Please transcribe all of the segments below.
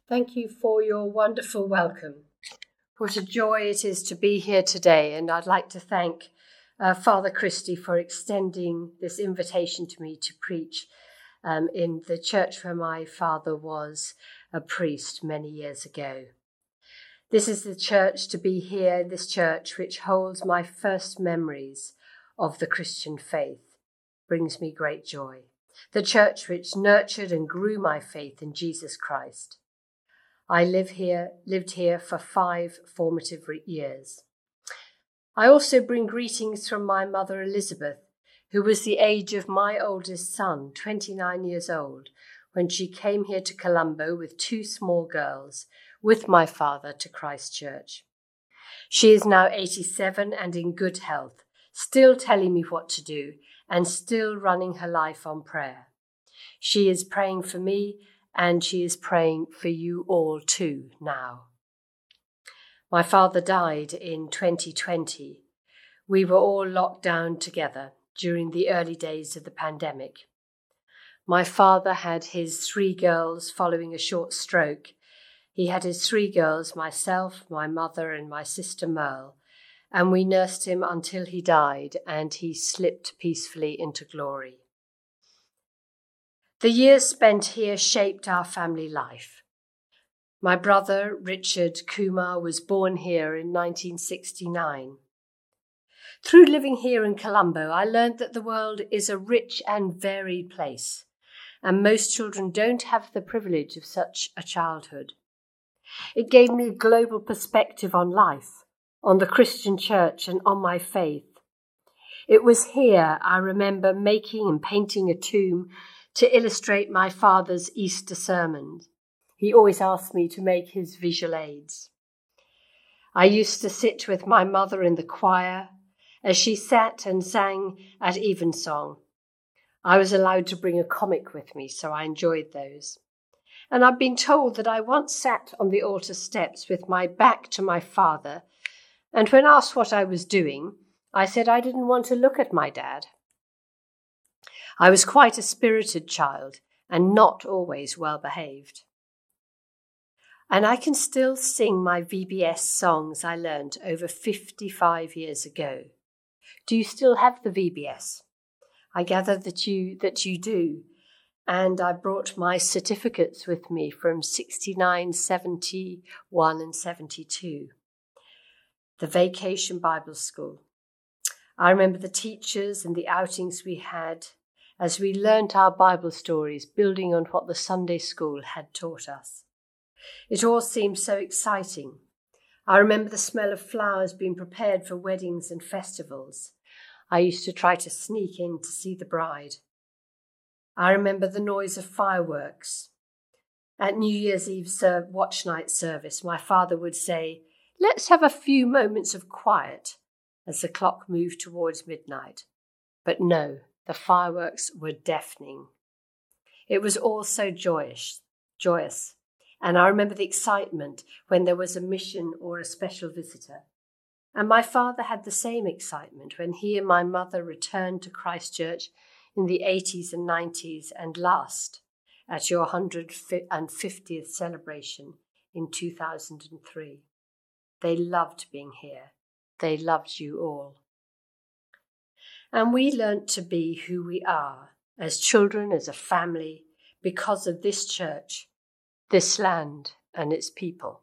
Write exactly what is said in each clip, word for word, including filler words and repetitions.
Thank you for your wonderful welcome. What a joy it is to be here today, and I'd like to thank uh, Father Christie for extending this invitation to me to preach um, in the church where my father was a priest many years ago. This is the church to be here, this church which holds my first memories of the Christian faith, brings me great joy. The church which nurtured and grew my faith in Jesus Christ. I live here, lived here for five formative years. I also bring greetings from my mother Elizabeth, who was the age of my oldest son, twenty-nine years old, when she came here to Colombo with two small girls, with my father to Christchurch. She is now eighty-seven and in good health, still telling me what to do and still running her life on prayer. She is praying for me, and she is praying for you all too now. My father died in twenty twenty. We were all locked down together during the early days of the pandemic. My father had his three girls following a short stroke. He had his three girls, myself, my mother, and my sister Merle, and we nursed him until he died, and he slipped peacefully into glory. The years spent here shaped our family life. My brother, Richard Kumar, was born here in nineteen sixty-nine. Through living here in Colombo, I learned that the world is a rich and varied place, and most children don't have the privilege of such a childhood. It gave me a global perspective on life, on the Christian church, and on my faith. It was here I remember making and painting a tomb to illustrate my father's Easter sermon. He always asked me to make his visual aids. I used to sit with my mother in the choir as she sat and sang at evensong. I was allowed to bring a comic with me, so I enjoyed those. And I've been told that I once sat on the altar steps with my back to my father, and when asked what I was doing, I said I didn't want to look at my dad. I was quite a spirited child and not always well behaved. And I can still sing my V B S songs I learned over fifty-five years ago. Do you still have the V B S? I gather that you that you do. And I brought my certificates with me from sixty-nine, seventy-one and seventy-two. The Vacation Bible School. I remember the teachers and the outings we had as we learnt our Bible stories, building on what the Sunday school had taught us. It all seemed so exciting. I remember the smell of flowers being prepared for weddings and festivals. I used to try to sneak in to see the bride. I remember the noise of fireworks. At New Year's Eve watch night service, my father would say, "Let's have a few moments of quiet," as the clock moved towards midnight. But no, the fireworks were deafening. It was all so joyous, joyous, and I remember the excitement when there was a mission or a special visitor. And my father had the same excitement when he and my mother returned to Christchurch in the eighties and nineties, and last at your one hundred fiftieth celebration in two thousand three. They loved being here. They loved you all. And we learnt to be who we are as children, as a family, because of this church, this land, and its people.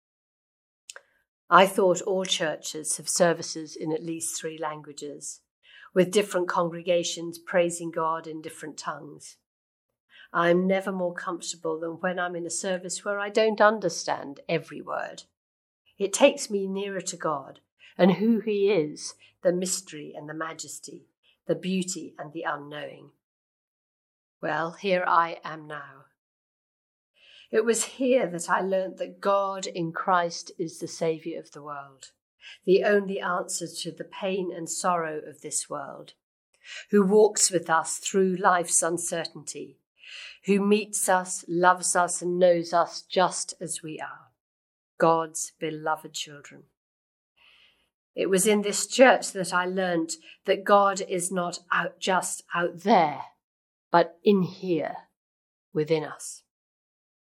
I thought all churches have services in at least three languages, with different congregations praising God in different tongues. I'm never more comfortable than when I'm in a service where I don't understand every word. It takes me nearer to God and who He is, the mystery and the majesty, the beauty and the unknowing. Well, here I am now. It was here that I learnt that God in Christ is the Saviour of the world, the only answer to the pain and sorrow of this world, who walks with us through life's uncertainty, who meets us, loves us, and knows us just as we are, God's beloved children. It was in this church that I learnt that God is not out just out there, but in here, within us.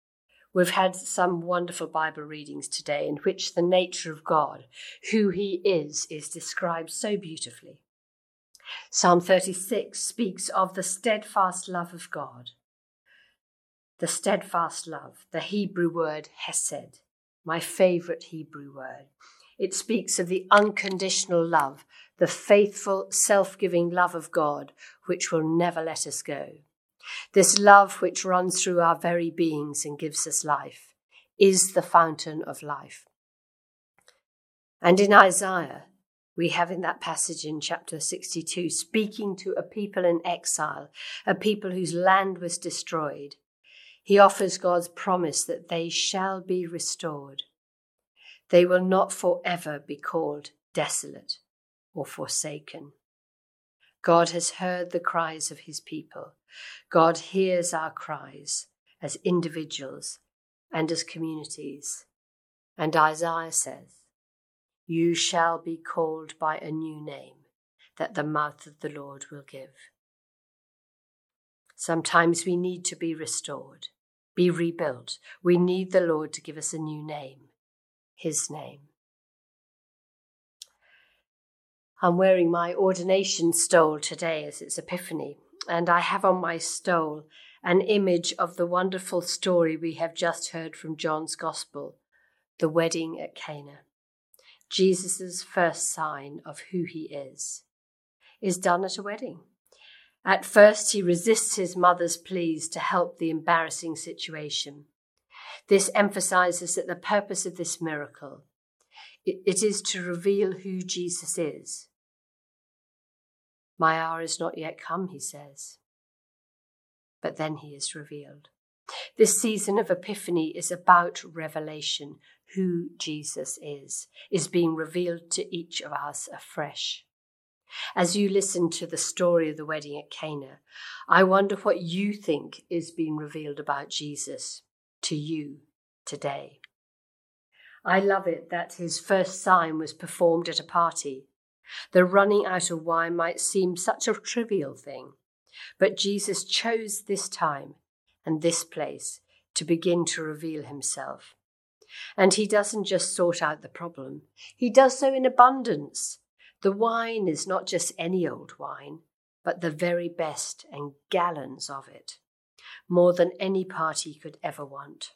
We've had some wonderful Bible readings today in which the nature of God, who he is, is described so beautifully. Psalm thirty-six speaks of the steadfast love of God. The steadfast love, the Hebrew word hesed, my favourite Hebrew word. It speaks of the unconditional love, the faithful, self-giving love of God, which will never let us go. This love which runs through our very beings and gives us life is the fountain of life. And in Isaiah, we have in that passage in chapter sixty-two, speaking to a people in exile, a people whose land was destroyed, he offers God's promise that they shall be restored. They will not forever be called desolate or forsaken. God has heard the cries of his people. God hears our cries as individuals and as communities. And Isaiah says, "You shall be called by a new name that the mouth of the Lord will give." Sometimes we need to be restored, be rebuilt. We need the Lord to give us a new name, his name. I'm wearing my ordination stole today as it's Epiphany, and I have on my stole an image of the wonderful story we have just heard from John's Gospel, the wedding at Cana. Jesus' first sign of who he is, is done at a wedding. At first, he resists his mother's pleas to help the embarrassing situation. This emphasizes that the purpose of this miracle, it, it is to reveal who Jesus is. My hour is not yet come, he says. But then he is revealed. This season of Epiphany is about revelation. Who Jesus is, is being revealed to each of us afresh. As you listen to the story of the wedding at Cana, I wonder what you think is being revealed about Jesus to you today. I love it that his first sign was performed at a party. The running out of wine might seem such a trivial thing, but Jesus chose this time and this place to begin to reveal himself. And he doesn't just sort out the problem. He does so in abundance. The wine is not just any old wine, but the very best and gallons of it, more than any party could ever want.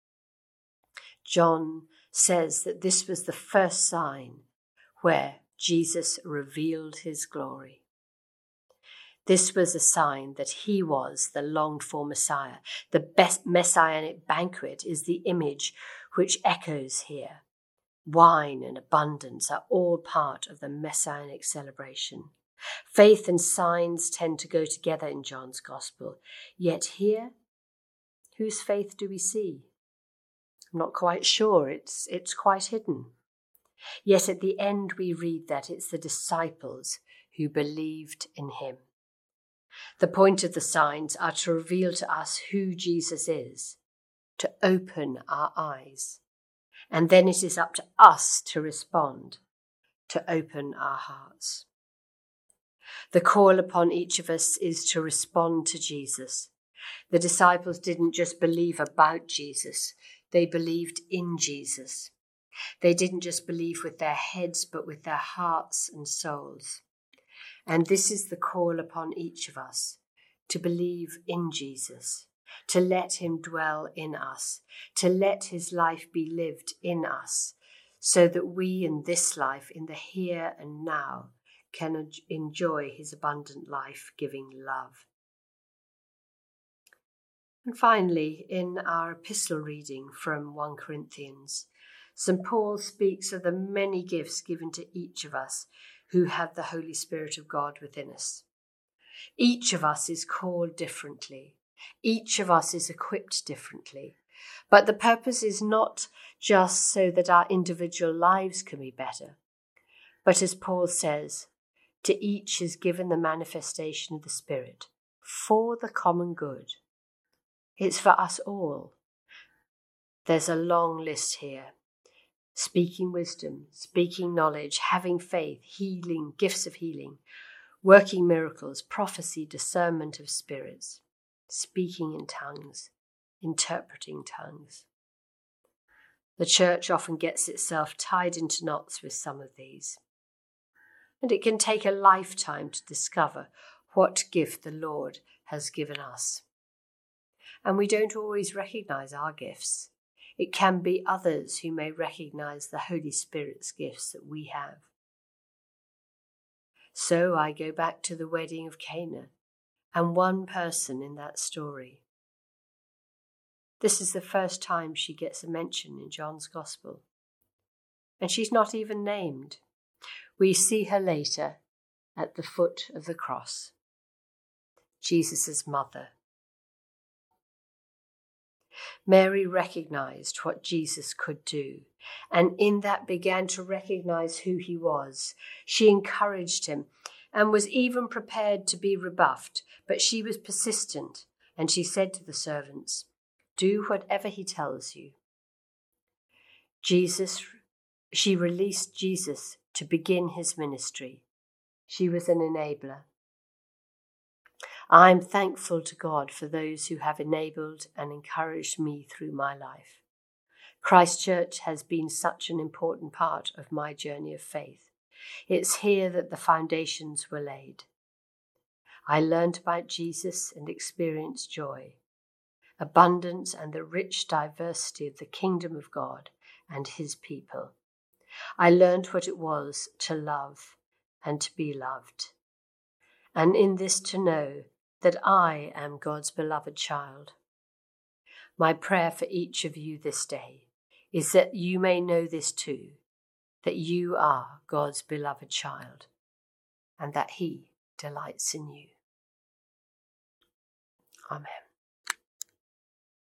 John says that this was the first sign where Jesus revealed his glory. This was a sign that he was the longed-for Messiah. The best messianic banquet is the image which echoes here. Wine and abundance are all part of the messianic celebration. Faith and signs tend to go together in John's Gospel. Yet here, whose faith do we see? I'm not quite sure. It's, it's quite hidden. Yet at the end we read that it's the disciples who believed in him. The point of the signs are to reveal to us who Jesus is, to open our eyes. And then it is up to us to respond, to open our hearts. The call upon each of us is to respond to Jesus. The disciples didn't just believe about Jesus, they believed in Jesus. They didn't just believe with their heads, but with their hearts and souls. And this is the call upon each of us, to believe in Jesus, to let him dwell in us, to let his life be lived in us, so that we in this life, in the here and now, can enjoy his abundant life-giving love. And finally, in our epistle reading from First Corinthians, Saint Paul speaks of the many gifts given to each of us who have the Holy Spirit of God within us. Each of us is called differently. Each of us is equipped differently. But the purpose is not just so that our individual lives can be better, but as Paul says, to each is given the manifestation of the Spirit for the common good. It's for us all. There's a long list here. Speaking wisdom, speaking knowledge, having faith, healing, gifts of healing, working miracles, prophecy, discernment of spirits, speaking in tongues, interpreting tongues. The church often gets itself tied into knots with some of these, and it can take a lifetime to discover what gift the Lord has given us. And we don't always recognize our gifts. It can be others who may recognize the Holy Spirit's gifts that we have. So I go back to the wedding of Cana and one person in that story. This is the first time she gets a mention in John's Gospel. And she's not even named. We see her later at the foot of the cross. Jesus' mother. Mary recognized what Jesus could do, and in that began to recognize who he was. She encouraged him and was even prepared to be rebuffed, but she was persistent, and she said to the servants, "Do whatever he tells you." Jesus, she released Jesus to begin his ministry. She was an enabler. I'm thankful to God for those who have enabled and encouraged me through my life. Christchurch has been such an important part of my journey of faith. It's here that the foundations were laid. I learned about Jesus and experienced joy, abundance, and the rich diversity of the kingdom of God and his people. I learned what it was to love and to be loved, and in this to know that I am God's beloved child. My prayer for each of you this day is that you may know this too, that you are God's beloved child, and that he delights in you. Amen.